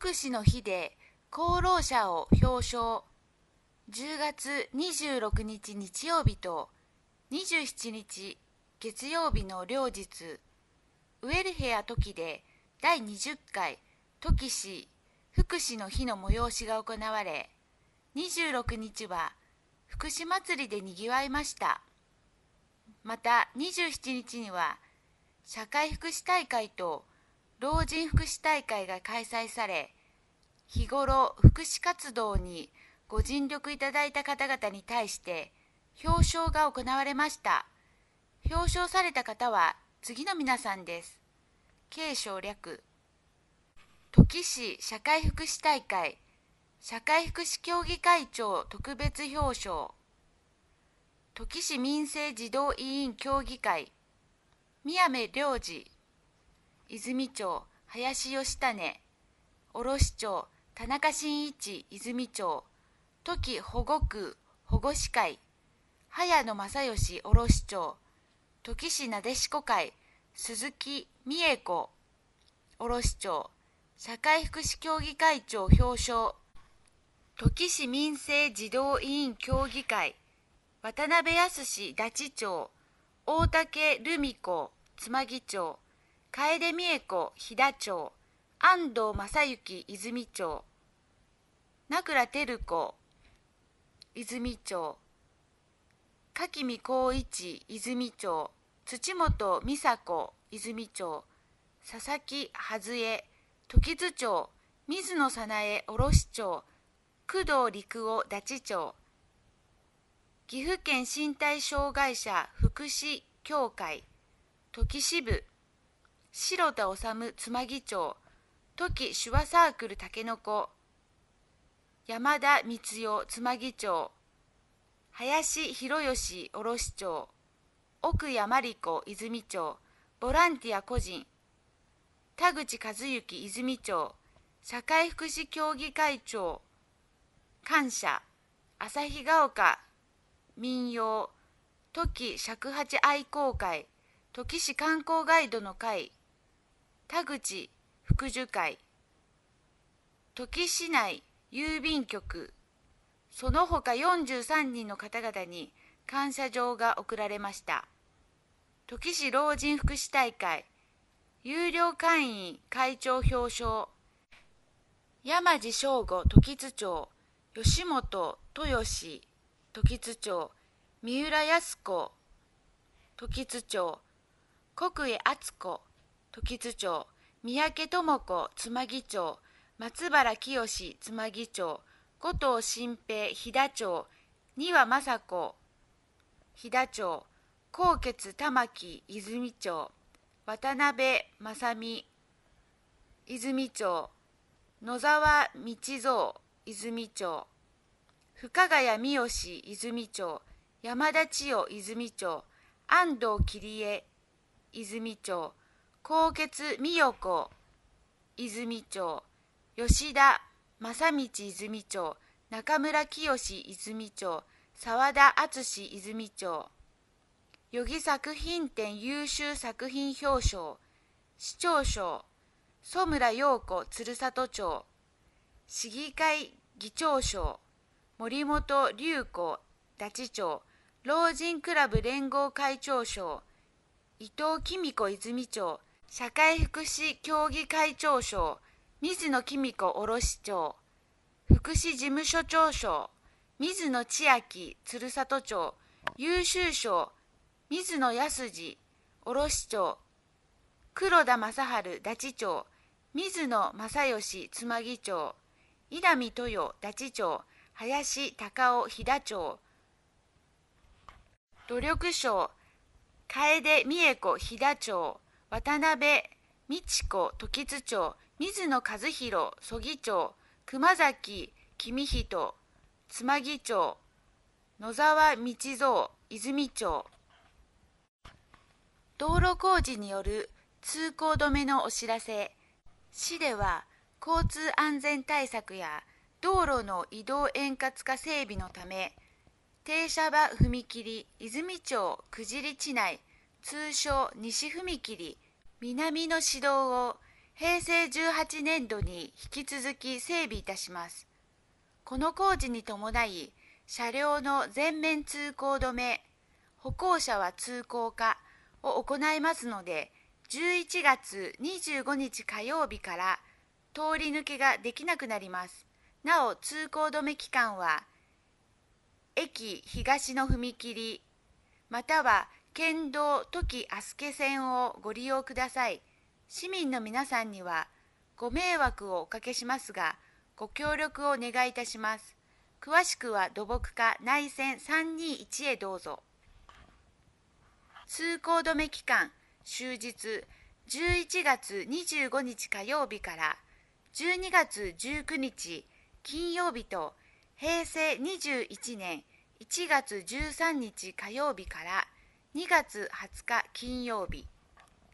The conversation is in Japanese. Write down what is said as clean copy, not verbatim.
福祉の日で功労者を表彰。10月26日日曜日と27日月曜日の両日、ウェルヘアトキで第20回トキ市福祉の日の催しが行われ、26日は福祉祭りでにぎわいました。また27日には社会福祉大会と老人福祉大会が開催され、日頃福祉活動にご尽力いただいた方々に対して表彰が行われました。表彰された方は次の皆さんです。継承略。土岐市社会福祉大会社会福祉協議会長特別表彰。土岐市民生児童委員協議会宮目良二。泉町林義種。卸町田中真一泉町土岐保護区保護司会早野正義卸町土岐市なでしこ会鈴木美恵子卸町社会福祉協議会長表彰。土岐市民生児童委員協議会渡辺康ダチ町大竹留美子妻木町楓美恵子飛騨町安藤正幸泉町名倉照子泉町柿見光一泉町土本美佐子泉町佐々木外江時津町水野早苗卸町工藤陸夫ダチ町岐阜県身体障害者福祉協会土岐支部白田治妻木町土岐手話サークルたけのこ山田光代妻木町林博義卸町奥谷真理子泉町ボランティア個人田口和幸泉町社会福祉協議会長感謝旭ヶ丘民謡土岐尺八愛好会土岐市観光ガイドの会田口福寿会土岐市内郵便局その他43人の方々に感謝状が贈られました。土岐市老人福祉大会有料会員会長表彰山地正吾時津町吉本豊志時津町三浦靖子時津町国江敦子時津町三宅智子妻木町松原清妻木町後藤新平飛騨町丹羽雅子飛騨町高傑玉木泉町渡辺正美泉町野沢道蔵泉町深谷三好泉町山田千代泉町安藤桐江泉町高傑美代子泉町吉田正道泉町中村清泉町沢田敦泉町余儀作品展優秀作品表彰市長賞曽村陽子鶴里町市議会議長賞森本隆子ダチ町老人クラブ連合会長賞伊藤紀美子泉町社会福祉協議会長賞水野紀美子卸町福祉事務所長賞水野千秋鶴里町優秀賞水野康二卸町黒田正治ダチ町水野正義妻木町稲見豊ダチ町林隆夫飛騨町努力賞楓美恵子飛騨町渡辺美智子時津町水野和弘曽木町熊崎公人妻木町野沢道蔵泉町道路工事による通行止めのお知らせ。市では交通安全対策や道路の移動円滑化整備のため停車場踏切泉町久尻地内通称西踏切南の市道を平成18年度に引き続き整備いたします。この工事に伴い、車両の全面通行止め、歩行者は通行化を行いますので、11月25日火曜日から通り抜けができなくなります。なお、通行止め期間は、駅東の踏切、または県道土岐あすけ線をご利用ください。市民の皆さんにはご迷惑をおかけしますが、ご協力をお願いいたします。詳しくは土木課内線321へどうぞ。通行止め期間終日11月25日火曜日から12月19日金曜日と平成21年1月13日火曜日から2月20日金曜日